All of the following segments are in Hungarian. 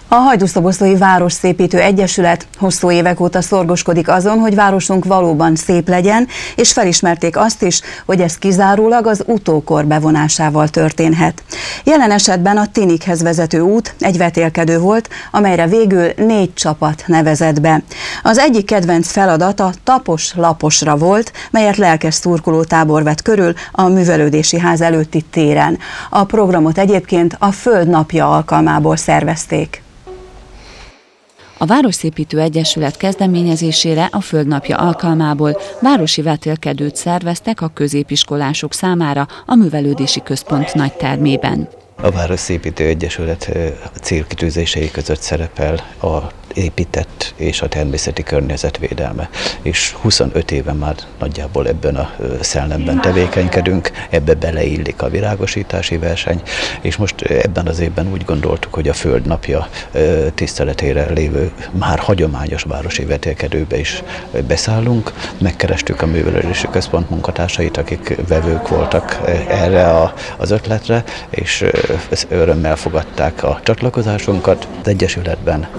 A Hajdúszoboszlói Városszépítő Egyesület hosszú évek óta szorgoskodik azon, hogy városunk valóban szép legyen, és felismerték azt is, hogy ez kizárólag az utókor bevonásával történhet. Jelen esetben a Tinikhez vezető út egy vetélkedő volt, amelyre végül 4 csapat nevezett be. Az egyik kedvenc feladat a Tapos Laposra volt, melyet lelkes szurkolótábor vett körül a Művelődési Ház előtti téren. A programot egyébként a Föld napja alkalmából szervezték. A Városszépítő Egyesület kezdeményezésére a Föld napja alkalmából városi vetélkedőt szerveztek a középiskolások számára a Művelődési Központ nagytermében. A Városszépítő Egyesület célkitűzései között szerepel a épített és a természeti környezet védelme, és 25 éve már nagyjából ebben a szellemben tevékenykedünk, ebbe beleillik a virágosítási verseny, és most ebben az évben úgy gondoltuk, hogy a Föld napja tiszteletére lévő már hagyományos városi vetélkedőbe is beszállunk. Megkerestük a Művelődési Központ munkatársait, akik vevők voltak erre az ötletre, és örömmel fogadták a csatlakozásunkat. Az Egyesületben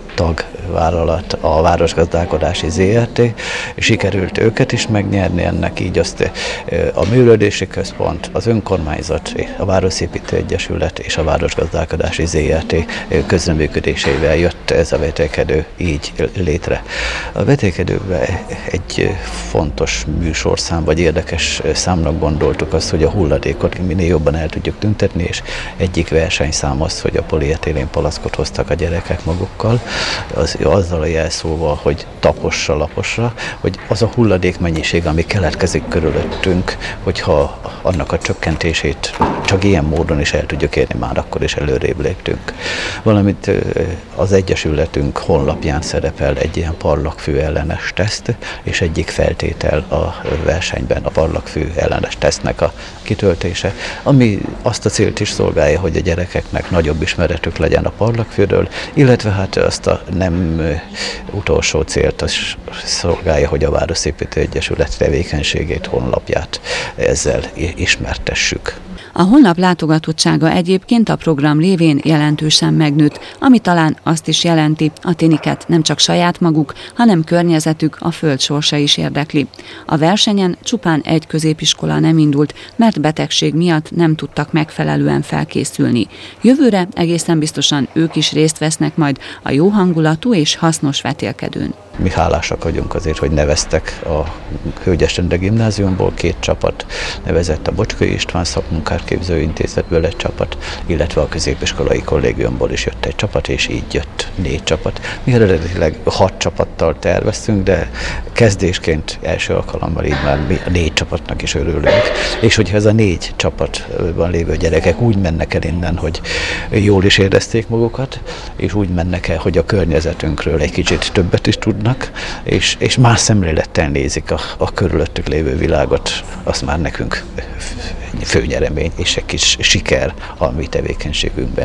tagvállalat a Városgazdálkodási ZRT, sikerült őket is megnyerni, ennek így azt a Művelődési Központ, az önkormányzat, a Városszépítő Egyesület és a Városgazdálkodási ZRT közreműködésével jött ez a vetélkedő így létre. A vetélkedőben egy fontos műsorszám, vagy érdekes számnak gondoltuk azt, hogy a hulladékot minél jobban el tudjuk tüntetni, és egyik versenyszám az, hogy a polietélén palackot hoztak a gyerekek magukkal, azzal a jelszóval, hogy tapossa laposra, hogy az a hulladék mennyiség, ami keletkezik körülöttünk, hogyha annak a csökkentését csak ilyen módon is el tudjuk érni, már akkor is előrébb léptünk. Valamint az Egyesületünk honlapján szerepel egy ilyen parlagfű ellenes teszt, és egyik feltétel a versenyben a parlagfű ellenes tesztnek a kitöltése, ami azt a célt is szolgálja, hogy a gyerekeknek nagyobb ismeretük legyen a parlagfűről, illetve hát azt a nem utolsó célt az szolgálja, hogy a Városszépítő Egyesület tevékenységét, honlapját ezzel ismertessük. A honlap látogatottsága egyébként a program révén jelentősen megnőtt, ami talán azt is jelenti, a tiniket nem csak saját maguk, hanem környezetük, a föld sorsa is érdekli. A versenyen csupán egy középiskola nem indult, mert betegség miatt nem tudtak megfelelően felkészülni. Jövőre egészen biztosan ők is részt vesznek majd a jó hangulatú és hasznos vetélkedőn. Mi hálásak vagyunk azért, hogy neveztek a Hölgyes Endre Gimnáziumból 2 csapat, nevezett a Bocskői István Szakmunkárképző Intézetből egy csapat, illetve a Középiskolai Kollégiumból is jött egy csapat, és így jött 4 csapat. Mi eredetileg 6 csapattal terveztünk, de kezdésként első alkalommal így már mi a 4 csapatnak is örülünk. És hogyha ez a 4 csapatban lévő gyerekek úgy mennek el innen, hogy jól is érezték magukat, és úgy mennek el, hogy a környezetünkről egy kicsit többet is tudnak, és más szemlélettel nézik a körülöttük lévő világot, az már nekünk főnyeremény és egy kis siker a mi tevékenységünkben.